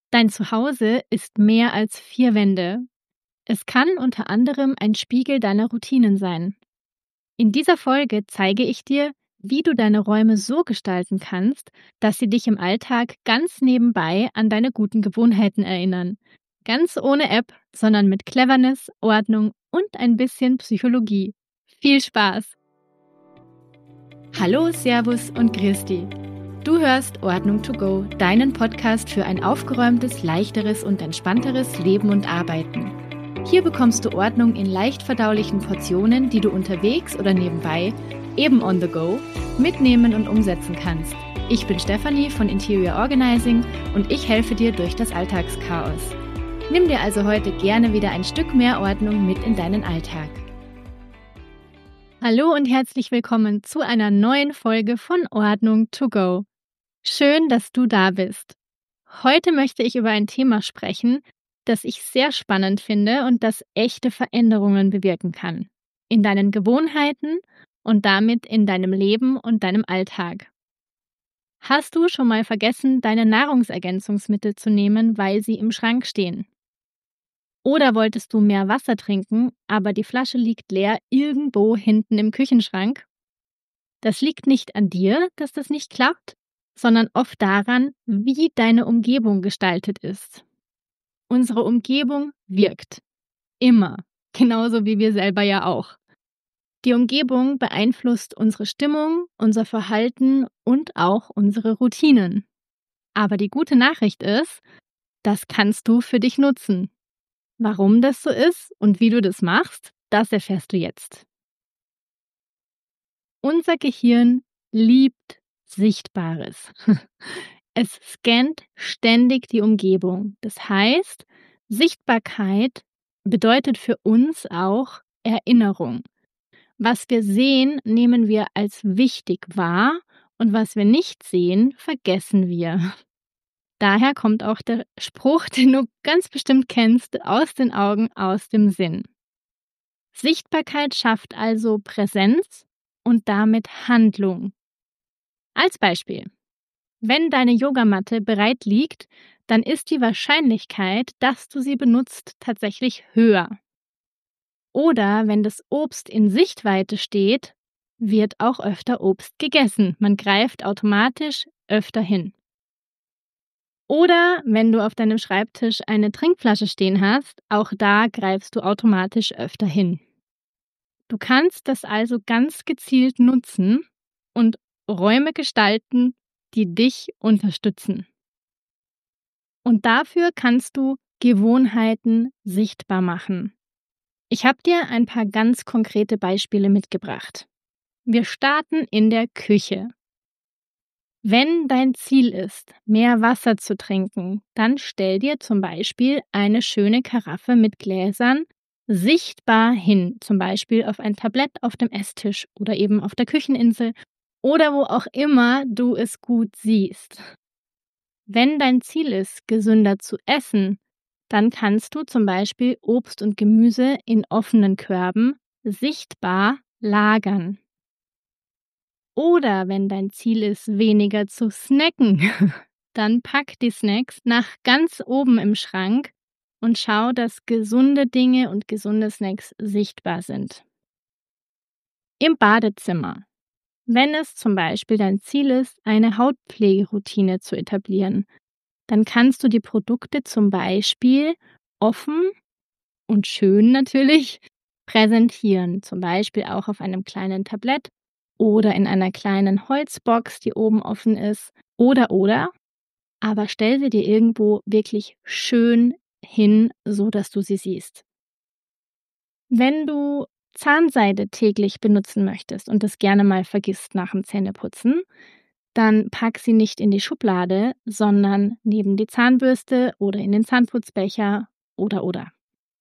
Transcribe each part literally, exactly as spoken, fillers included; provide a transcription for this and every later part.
Dein Zuhause ist mehr als vier Wände. Es kann unter anderem ein Spiegel deiner Routinen sein. In dieser Folge zeige ich dir, wie du deine Räume so gestalten kannst, dass sie dich im Alltag ganz nebenbei an deine guten Gewohnheiten erinnern. Ganz ohne App, sondern mit Cleverness, Ordnung und ein bisschen Psychologie. Viel Spaß! Hallo, Servus und Grüß dich. Du hörst Ordnung to go, deinen Podcast für ein aufgeräumtes, leichteres und entspannteres Leben und Arbeiten. Hier bekommst du Ordnung in leicht verdaulichen Portionen, die du unterwegs oder nebenbei, eben on the go, mitnehmen und umsetzen kannst. Ich bin Stefanie von Interior Organizing und ich helfe dir durch das Alltagschaos. Nimm dir also heute gerne wieder ein Stück mehr Ordnung mit in deinen Alltag. Hallo und herzlich willkommen zu einer neuen Folge von Ordnung to go. Schön, dass du da bist. Heute möchte ich über ein Thema sprechen, das ich sehr spannend finde und das echte Veränderungen bewirken kann. In deinen Gewohnheiten und damit in deinem Leben und deinem Alltag. Hast du schon mal vergessen, deine Nahrungsergänzungsmittel zu nehmen, weil sie im Schrank stehen? Oder wolltest du mehr Wasser trinken, aber die Flasche liegt leer irgendwo hinten im Küchenschrank? Das liegt nicht an dir, dass das nicht klappt, sondern oft daran, wie deine Umgebung gestaltet ist. Unsere Umgebung wirkt. Immer. Genauso wie wir selber ja auch. Die Umgebung beeinflusst unsere Stimmung, unser Verhalten und auch unsere Routinen. Aber die gute Nachricht ist, das kannst du für dich nutzen. Warum das so ist und wie du das machst, das erfährst du jetzt. Unser Gehirn liebt Sichtbares. Es scannt ständig die Umgebung. Das heißt, Sichtbarkeit bedeutet für uns auch Erinnerung. Was wir sehen, nehmen wir als wichtig wahr und was wir nicht sehen, vergessen wir. Daher kommt auch der Spruch, den du ganz bestimmt kennst, aus den Augen, aus dem Sinn. Sichtbarkeit schafft also Präsenz und damit Handlung. Als Beispiel: Wenn deine Yogamatte bereit liegt, dann ist die Wahrscheinlichkeit, dass du sie benutzt, tatsächlich höher. Oder wenn das Obst in Sichtweite steht, wird auch öfter Obst gegessen. Man greift automatisch öfter hin. Oder wenn du auf deinem Schreibtisch eine Trinkflasche stehen hast, auch da greifst du automatisch öfter hin. Du kannst das also ganz gezielt nutzen und Räume gestalten, die dich unterstützen. Und dafür kannst du Gewohnheiten sichtbar machen. Ich habe dir ein paar ganz konkrete Beispiele mitgebracht. Wir starten in der Küche. Wenn dein Ziel ist, mehr Wasser zu trinken, dann stell dir zum Beispiel eine schöne Karaffe mit Gläsern sichtbar hin, zum Beispiel auf ein Tablett auf dem Esstisch oder eben auf der Kücheninsel oder wo auch immer du es gut siehst. Wenn dein Ziel ist, gesünder zu essen, dann kannst du zum Beispiel Obst und Gemüse in offenen Körben sichtbar lagern. Oder wenn dein Ziel ist, weniger zu snacken, dann pack die Snacks nach ganz oben im Schrank und schau, dass gesunde Dinge und gesunde Snacks sichtbar sind. Im Badezimmer. Wenn es zum Beispiel dein Ziel ist, eine Hautpflegeroutine zu etablieren, dann kannst du die Produkte zum Beispiel offen und schön natürlich präsentieren, zum Beispiel auch auf einem kleinen Tablett oder in einer kleinen Holzbox, die oben offen ist, oder oder, aber stell sie dir irgendwo wirklich schön hin, so dass du sie siehst. Wenn du Zahnseide täglich benutzen möchtest und das gerne mal vergisst nach dem Zähneputzen, dann pack sie nicht in die Schublade, sondern neben die Zahnbürste oder in den Zahnputzbecher oder oder.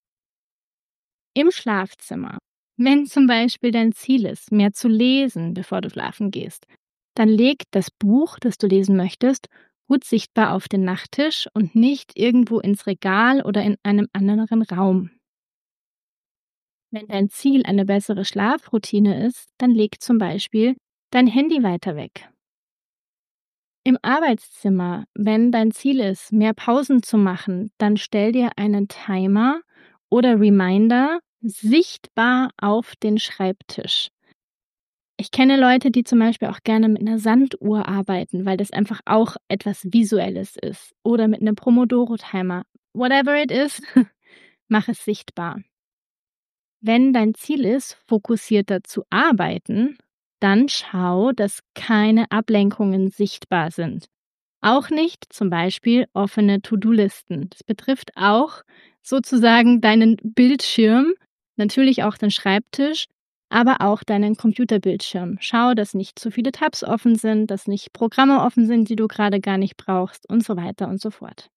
Im Schlafzimmer. Wenn zum Beispiel dein Ziel ist, mehr zu lesen, bevor du schlafen gehst, dann leg das Buch, das du lesen möchtest, gut sichtbar auf den Nachttisch und nicht irgendwo ins Regal oder in einem anderen Raum. Wenn dein Ziel eine bessere Schlafroutine ist, dann leg zum Beispiel dein Handy weiter weg. Im Arbeitszimmer, wenn dein Ziel ist, mehr Pausen zu machen, dann stell dir einen Timer oder Reminder sichtbar auf den Schreibtisch. Ich kenne Leute, die zum Beispiel auch gerne mit 'ner Sanduhr arbeiten, weil das einfach auch etwas Visuelles ist oder mit 'nem Pomodoro-Timer. Whatever it is, mach es sichtbar. Wenn dein Ziel ist, fokussierter zu arbeiten, dann schau, dass keine Ablenkungen sichtbar sind. Auch nicht zum Beispiel offene To-do-Listen. Das betrifft auch sozusagen deinen Bildschirm, natürlich auch den Schreibtisch, aber auch deinen Computerbildschirm. Schau, dass nicht zu viele Tabs offen sind, dass nicht Programme offen sind, die du grade gar nicht brauchst und so weiter und so fort.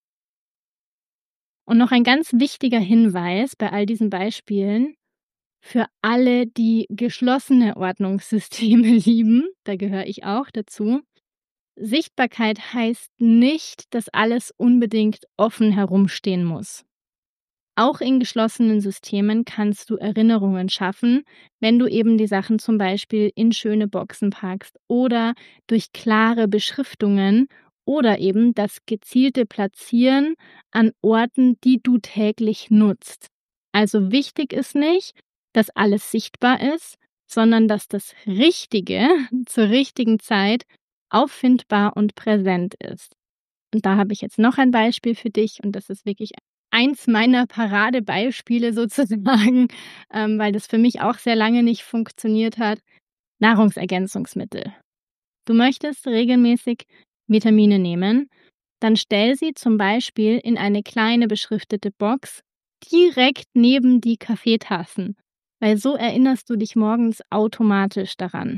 Und noch ein ganz wichtiger Hinweis bei all diesen Beispielen für alle, die geschlossene Ordnungssysteme lieben, da gehöre ich auch dazu. Sichtbarkeit heißt nicht, dass alles unbedingt offen herumstehen muss. Auch in geschlossenen Systemen kannst du Erinnerungen schaffen, wenn du eben die Sachen zum Beispiel in schöne Boxen packst oder durch klare Beschriftungen oder eben das gezielte Platzieren an Orten, die du täglich nutzt. Also wichtig ist nicht, dass alles sichtbar ist, sondern dass das Richtige zur richtigen Zeit auffindbar und präsent ist. Und da habe ich jetzt noch ein Beispiel für dich und das ist wirklich eins meiner Paradebeispiele sozusagen, ähm, weil das für mich auch sehr lange nicht funktioniert hat: Nahrungsergänzungsmittel. Du möchtest regelmäßig Vitamine nehmen, dann stell sie zum Beispiel in eine kleine beschriftete Box direkt neben die Kaffeetassen, weil so erinnerst du dich morgens automatisch daran.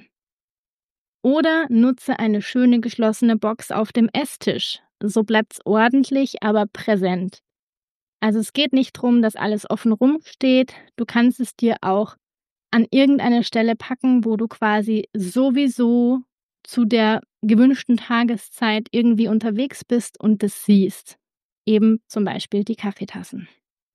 Oder nutze eine schöne geschlossene Box auf dem Esstisch. So bleibt's ordentlich, aber präsent. Also, es geht nicht drum, dass alles offen rumsteht. Du kannst es dir auch an irgendeine Stelle packen, wo du quasi sowieso zu der gewünschten Tageszeit irgendwie unterwegs bist und das siehst. Eben zum Beispiel die Kaffeetassen.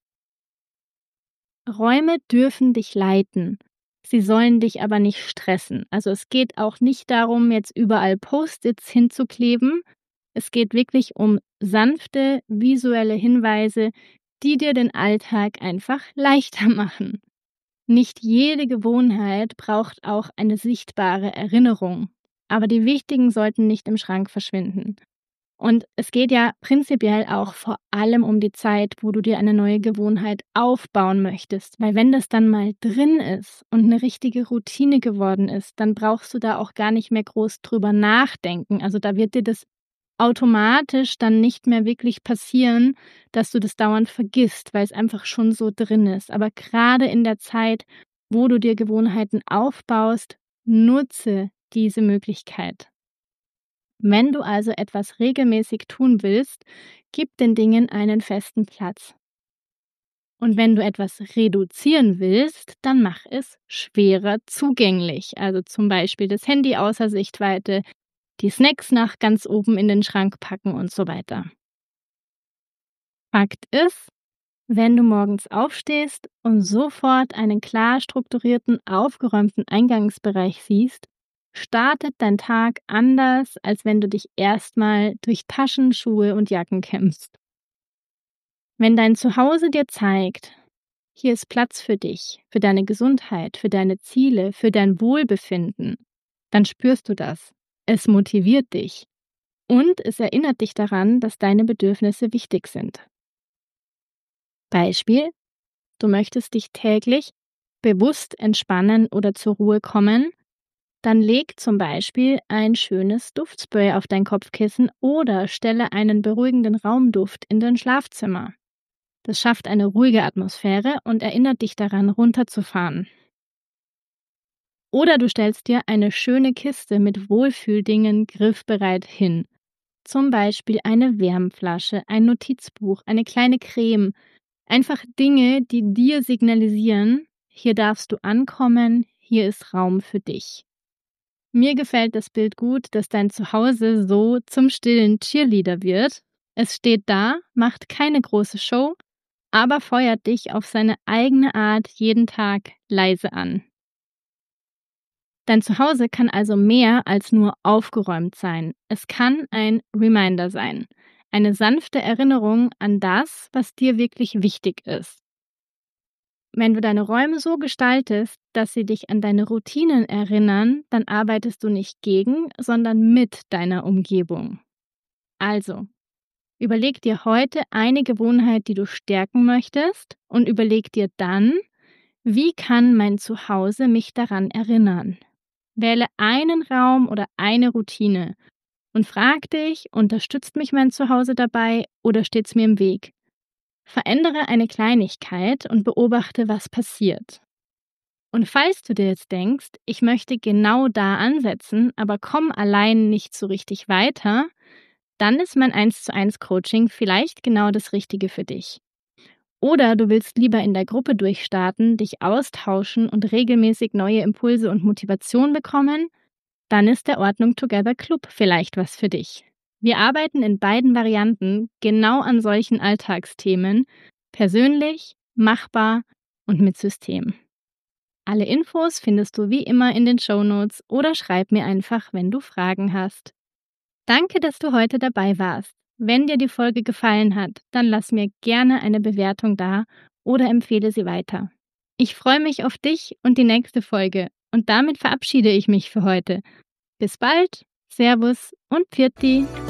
Räume dürfen dich leiten. Sie sollen dich aber nicht stressen. Also, es geht auch nicht darum, jetzt überall Post-its hinzukleben. Es geht wirklich um sanfte visuelle Hinweise, die dir den Alltag einfach leichter machen. Nicht jede Gewohnheit braucht auch eine sichtbare Erinnerung, aber die wichtigen sollten nicht im Schrank verschwinden. Und es geht ja prinzipiell auch vor allem um die Zeit, wo du dir eine neue Gewohnheit aufbauen möchtest, weil wenn das dann mal drin ist und 'ne richtige Routine geworden ist, dann brauchst du da auch gar nicht mehr groß drüber nachdenken. Also, da wird dir das automatisch dann nicht mehr wirklich passieren, dass du das dauernd vergisst, weil's einfach schon so drin ist. Aber grade in der Zeit, wo du dir Gewohnheiten aufbaust, nutze diese Möglichkeit. Wenn du also etwas regelmäßig tun willst, gib den Dingen einen festen Platz. Und wenn du etwas reduzieren willst, dann mach es schwerer zugänglich. Also, zum Beispiel das Handy außer Sichtweite, die Snacks nach ganz oben in den Schrank packen und so weiter. Fakt ist, wenn du morgens aufstehst und sofort einen klar strukturierten, aufgeräumten Eingangsbereich siehst, startet dein Tag anders, als wenn du dich erst mal durch Taschen, Schuhe und Jacken kämpfst. Wenn dein Zuhause dir zeigt: Hier ist Platz für dich, für deine Gesundheit, für deine Ziele, für dein Wohlbefinden, dann spürst du das. Es motiviert dich und es erinnert dich daran, dass deine Bedürfnisse wichtig sind. Beispiel: Du möchtest dich täglich bewusst entspannen oder zur Ruhe kommen, dann leg zum Beispiel ein schönes Duftspray auf dein Kopfkissen oder stelle einen beruhigenden Raumduft in dein Schlafzimmer. Das schafft eine ruhige Atmosphäre und erinnert dich daran, runterzufahren. Oder du stellst dir eine schöne Kiste mit Wohlfühldingen griffbereit hin. Zum Beispiel eine Wärmflasche, ein Notizbuch, eine kleine Creme. Einfach Dinge, die dir signalisieren: Hier darfst du ankommen, hier ist Raum für dich. Mir gefällt das Bild gut, dass dein Zuhause so zum stillen Cheerleader wird. Es steht da, macht keine große Show, aber feuert dich auf seine eigene Art jeden Tag leise an. Dein Zuhause kann also mehr als nur aufgeräumt sein. Es kann ein Reminder sein, eine sanfte Erinnerung an das, was dir wirklich wichtig ist. Wenn du deine Räume so gestaltest, dass sie dich an deine Routinen erinnern, dann arbeitest du nicht gegen, sondern mit deiner Umgebung. Also, überleg dir heute eine Gewohnheit, die du stärken möchtest, und überleg dir dann, wie kann mein Zuhause mich daran erinnern? Wähle einen Raum oder eine Routine und frag dich, unterstützt mich mein Zuhause dabei oder steht's mir im Weg? Verändere eine Kleinigkeit und beobachte, was passiert. Und falls du dir jetzt denkst, ich möchte genau da ansetzen, aber komme allein nicht so richtig weiter, dann ist mein eins zu eins Coaching vielleicht genau das Richtige für dich. Oder du willst lieber in der Gruppe durchstarten, dich austauschen und regelmäßig neue Impulse und Motivation bekommen, dann ist der Ordnung Together Club vielleicht was für dich. Wir arbeiten in beiden Varianten genau an solchen Alltagsthemen, persönlich, machbar und mit System. Alle Infos findest du wie immer in den Shownotes oder schreib mir einfach, wenn du Fragen hast. Danke, dass du heute dabei warst. Wenn dir die Folge gefallen hat, dann lass mir gerne eine Bewertung da oder empfehle sie weiter. Ich freue mich auf dich und die nächste Folge und damit verabschiede ich mich für heute. Bis bald, Servus und Pfiat.